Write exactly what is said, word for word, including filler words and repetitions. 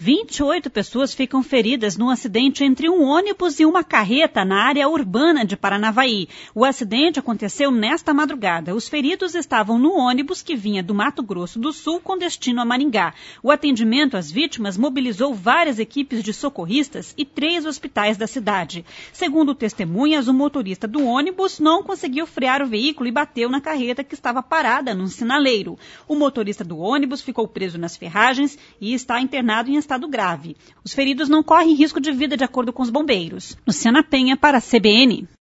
vinte e oito pessoas ficam feridas num acidente entre um ônibus e uma carreta na área urbana de Paranavaí. O acidente aconteceu nesta madrugada. Os feridos estavam no ônibus que vinha do Mato Grosso do Sul com destino a Maringá. O atendimento às vítimas mobilizou várias equipes de socorristas e três hospitais da cidade. Segundo testemunhas, o motorista do ônibus não conseguiu frear o veículo e bateu na carreta que estava parada num sinaleiro. O motorista do ônibus ficou preso nas ferragens e está internado em estado grave. Os feridos não correm risco de vida, de acordo com os bombeiros. Luciana Penha, para a C B N.